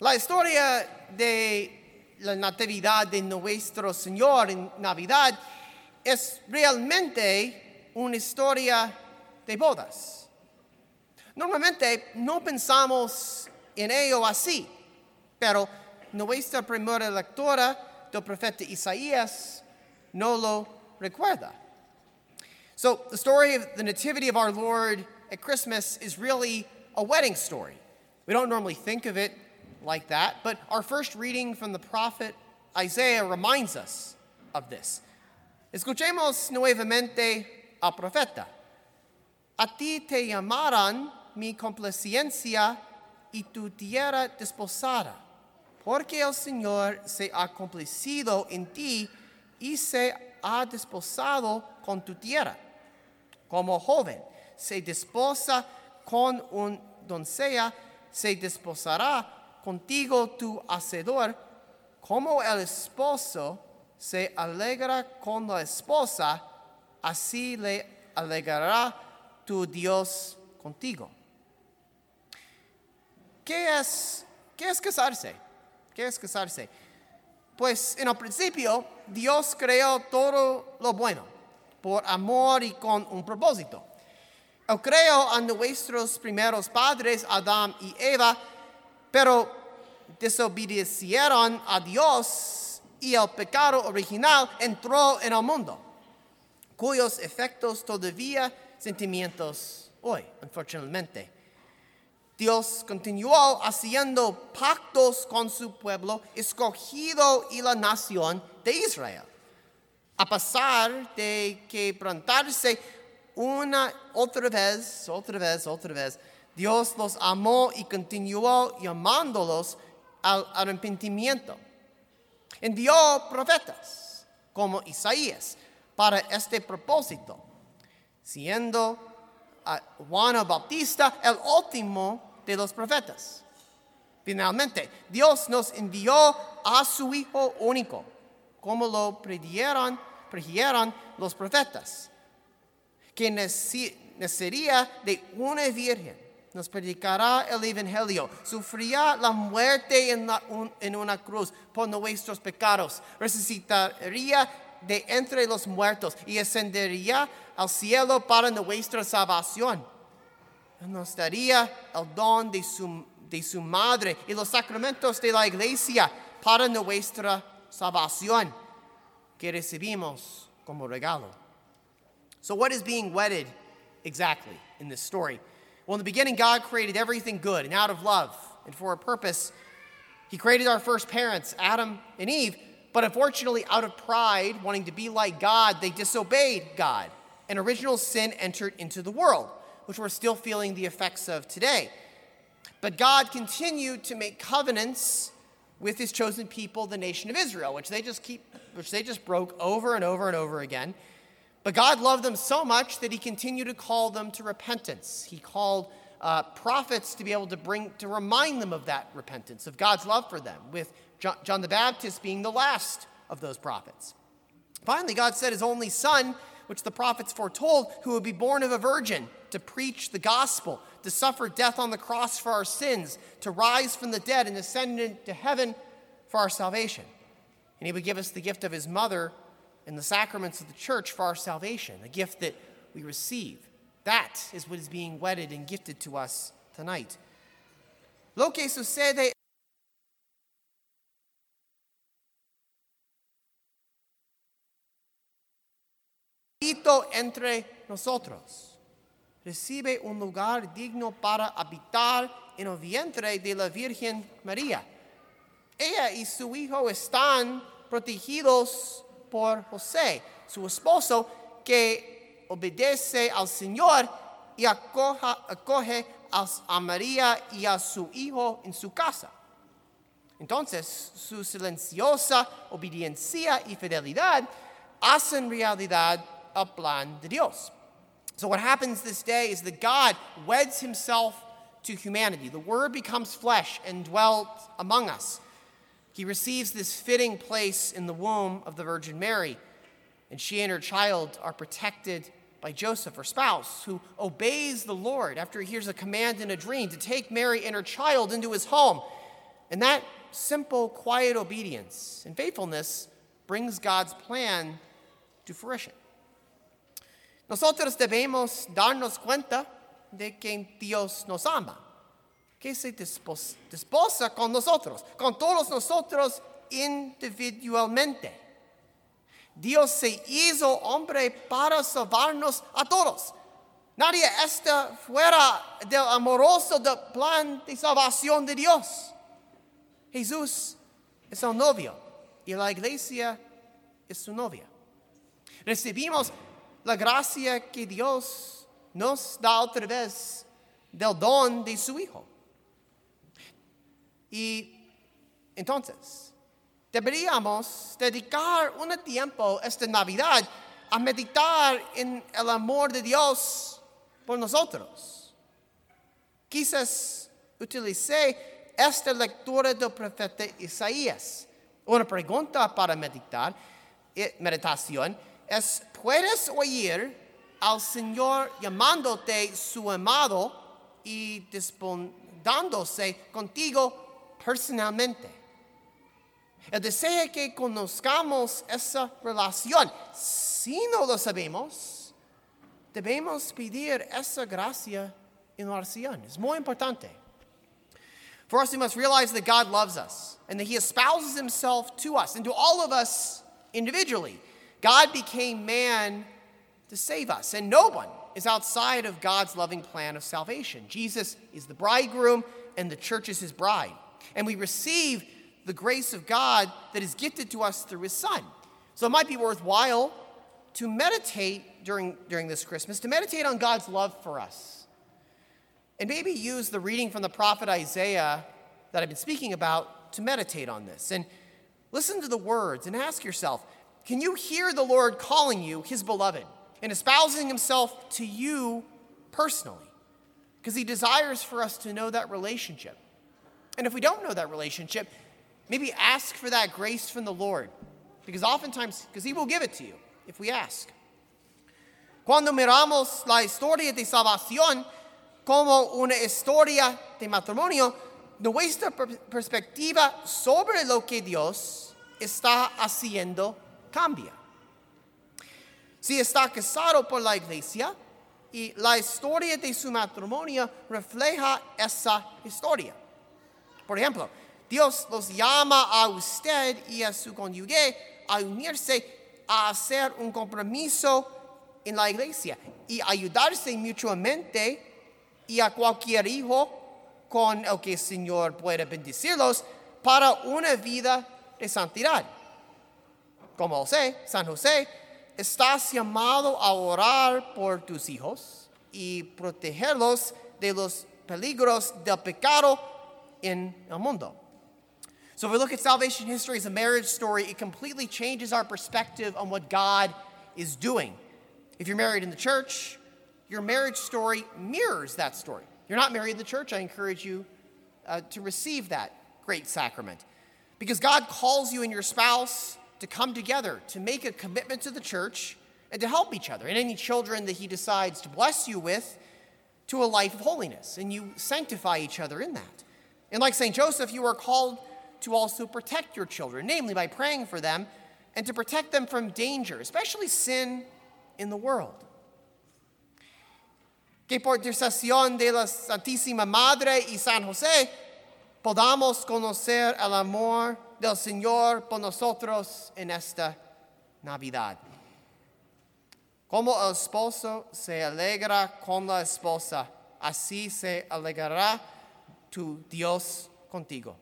La historia de la Natividad de nuestro Señor en Navidad es realmente una historia de bodas. Normalmente no pensamos en ello así, pero nuestra primera lectura del profeta Isaías no lo recuerda. So the story of the nativity of our Lord at Christmas is really a wedding story. We don't normally think of it like that, but our first reading from the prophet Isaiah reminds us of this. Escuchemos nuevamente al profeta. A ti te llamarán mi complacencia y tu tierra desposada, porque el Señor se ha complacido en ti y se ha desposado con tu tierra. Como joven se desposa con una doncella, se desposará contigo tu hacedor, como el esposo se alegra con la esposa, así le alegrará tu Dios contigo. ¿Qué es casarse? ¿Qué es casarse? Pues en el principio Dios creó todo lo bueno, por amor y con un propósito. Él creó a nuestros primeros padres, Adán y Eva, pero desobedecieron a Dios y el pecado original entró en el mundo, cuyos efectos todavía sentimientos hoy, unfortunately. Dios continuó haciendo pactos con su pueblo escogido y la nación de Israel. A pesar de quebrantarse otra vez, Dios los amó y continuó llamándolos al arrepentimiento. Envió profetas como Isaías para este propósito, siendo Juan el Bautista el último de los profetas. Finalmente, Dios nos envió a su Hijo único, como lo predijeron los profetas, que nacería de una virgen, nos predicará el Evangelio, sufrirá la muerte en una cruz por nuestros pecados, resucitaría de entre los muertos y ascendería al cielo para nuestra salvación. Nos daría el don de su madre y los sacramentos de la iglesia para nuestra salvación que recibimos como regalo. So what is being wedded exactly in this story? Well, in the beginning, God created everything good and out of love and for a purpose. He created our first parents, Adam and Eve, but unfortunately, out of pride, wanting to be like God, they disobeyed God, and original sin entered into the world, which we're still feeling the effects of today. But God continued to make covenants with his chosen people, the nation of Israel, which they just broke over and over and over again. But God loved them so much that he continued to call them to repentance. He called prophets to be able to remind them of that repentance, of God's love for them, with John the Baptist being the last of those prophets. Finally, God sent his only son, which the prophets foretold, who would be born of a virgin, to preach the gospel, to suffer death on the cross for our sins, to rise from the dead and ascend into heaven for our salvation. And he would give us the gift of his mother and the sacraments of the church for our salvation, a gift that we receive. That is what is being wedded and gifted to us tonight. Lo que sucede entre nosotros recibe un lugar digno para habitar en el vientre de la Virgen María. Ella y su hijo están protegidos por José, su esposo, que obedece al Señor y acoge a María y a su hijo en su casa. Entonces, su silenciosa obediencia y fidelidad hacen realidad el plan de Dios. So what happens this day is that God weds himself to humanity. The Word becomes flesh and dwelt among us. He receives this fitting place in the womb of the Virgin Mary, and she and her child are protected by Joseph, her spouse, who obeys the Lord after he hears a command in a dream to take Mary and her child into his home And that simple, quiet obedience and faithfulness brings God's plan to fruition. Nosotros debemos darnos cuenta de que Dios nos ama, que se desposa con nosotros, con todos nosotros individualmente. Dios se hizo hombre para salvarnos a todos. Nadie está fuera del amoroso del plan de salvación de Dios. Jesús es el novio y la iglesia es su novia. Recibimos la gracia que Dios nos da otra vez del don de su Hijo. Y entonces, deberíamos dedicar un tiempo esta Navidad a meditar en el amor de Dios por nosotros. Quizás utilicé esta lectura del profeta Isaías. Una pregunta para meditación es: ¿puedes oír al Señor llamándote su amado y disputándose contigo personalmente? Él desea que conozcamos esa relación. Si no lo sabemos, debemos pedir esa gracia en oración. Es muy importante. First, we must realize that God loves us and that He espouses Himself to us and to all of us individually. God became man to save us, and no one is outside of God's loving plan of salvation. Jesus is the bridegroom, and the church is His bride. And we receive the grace of God that is gifted to us through His Son. So it might be worthwhile to meditate during this Christmas, to meditate on God's love for us. And maybe use the reading from the prophet Isaiah that I've been speaking about to meditate on this. And listen to the words and ask yourself, can you hear the Lord calling you His beloved and espousing Himself to you personally? Because He desires for us to know that relationship. And if we don't know that relationship, maybe ask for that grace from the Lord. Because He will give it to you if we ask. Cuando miramos la historia de salvación como una historia de matrimonio, nuestra perspectiva sobre lo que Dios está haciendo cambia. Si está casado por la iglesia y la historia de su matrimonio refleja esa historia. Por ejemplo, Dios los llama a usted y a su cónyuge a unirse, a hacer un compromiso en la iglesia y ayudarse mutuamente y a cualquier hijo con el que el Señor pueda bendecirlos para una vida de santidad. Como San José, estás llamado a orar por tus hijos y protegerlos de los peligros del pecado in el mundo. So if we look at salvation history as a marriage story, it completely changes our perspective on what God is doing. If you're married in the church, your marriage story mirrors that story. You're not married in the church, I encourage you to receive that great sacrament. Because God calls you and your spouse to come together, to make a commitment to the church, and to help each other. And any children that He decides to bless you with, to a life of holiness. And you sanctify each other in that. And like St. Joseph, you are called to also protect your children, namely by praying for them and to protect them from danger, especially sin in the world. Que por intercesión de la Santísima Madre y San José podamos conocer el amor del Señor por nosotros en esta Navidad. Como el esposo se alegra con la esposa, así se alegrará tu Dios contigo.